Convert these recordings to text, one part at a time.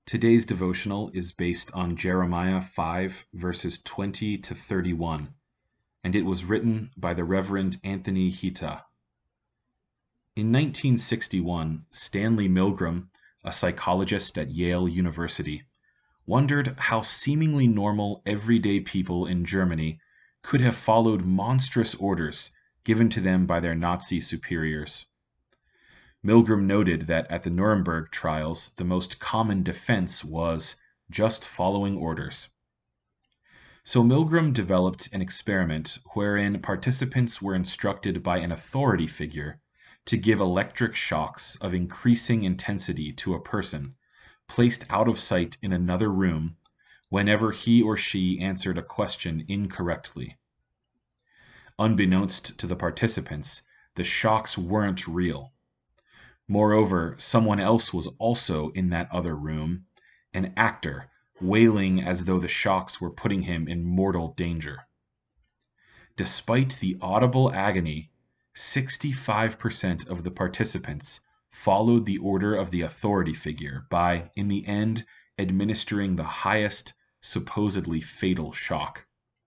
Today's devotional is based on Jeremiah 5, verses 20 to 31, and it was written by the Reverend Anthony Hita. In 1961, Stanley Milgram, a psychologist at Yale University, wondered how seemingly normal, everyday people in Germany could have followed monstrous orders given to them by their Nazi superiors. Milgram noted that at the Nuremberg trials, the most common defense was just following orders. So Milgram developed an experiment wherein participants were instructed by an authority figure to give electric shocks of increasing intensity to a person placed out of sight in another room whenever he or she answered a question incorrectly. Unbeknownst to the participants, the shocks weren't real. Moreover, someone else was also in that other room, an actor, wailing as though the shocks were putting him in mortal danger. Despite the audible agony, 65% of the participants followed the order of the authority figure by, in the end, administering the highest, supposedly fatal shock.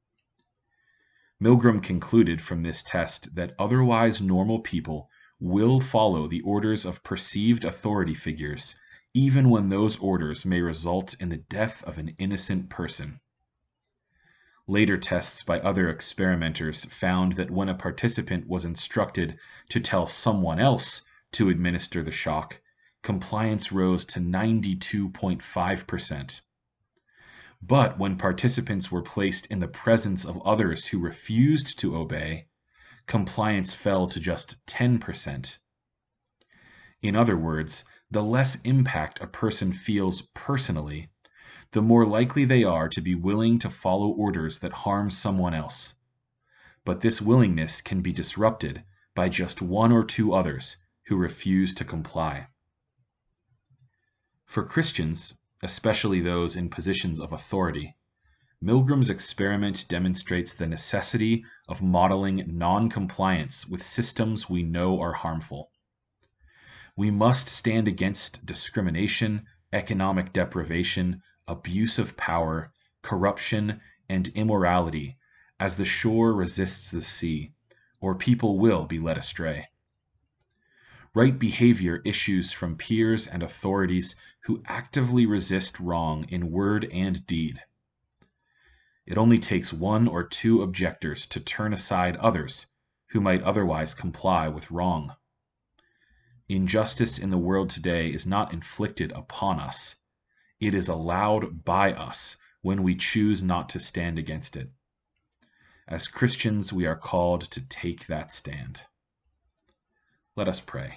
Milgram concluded from this test that otherwise normal people will follow the orders of perceived authority figures, even when those orders may result in the death of an innocent person. Later tests by other experimenters found that when a participant was instructed to tell someone else to administer the shock, compliance rose to 92.5%. But when participants were placed in the presence of others who refused to obey, compliance fell to just 10%. In other words, the less impact a person feels personally, the more likely they are to be willing to follow orders that harm someone else. But this willingness can be disrupted by just one or two others who refuse to comply. For Christians, especially those in positions of authority, Milgram's experiment demonstrates the necessity of modeling non-compliance with systems we know are harmful. We must stand against discrimination, economic deprivation, abuse of power, corruption, and immorality as the shore resists the sea, or people will be led astray. Right behavior issues from peers and authorities who actively resist wrong in word and deed. It only takes one or two objectors to turn aside others who might otherwise comply with wrong. Injustice in the world today is not inflicted upon us. It is allowed by us when we choose not to stand against it. As Christians, we are called to take that stand. Let us pray.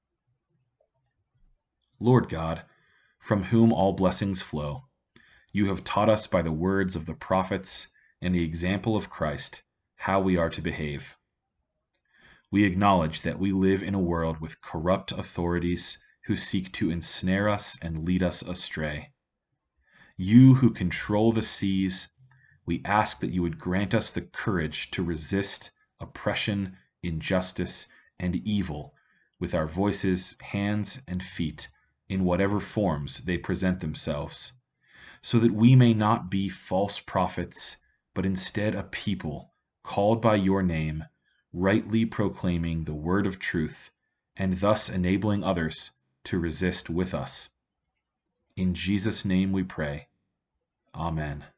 Lord God, from whom all blessings flow, you have taught us by the words of the prophets and the example of Christ how we are to behave. We acknowledge that we live in a world with corrupt authorities who seek to ensnare us and lead us astray. You who control the seas, we ask that you would grant us the courage to resist oppression, injustice, and evil with our voices, hands, and feet in whatever forms they present themselves, so that we may not be false prophets, but instead a people called by your name, rightly proclaiming the word of truth, and thus enabling others to resist with us. In Jesus' name we pray. Amen.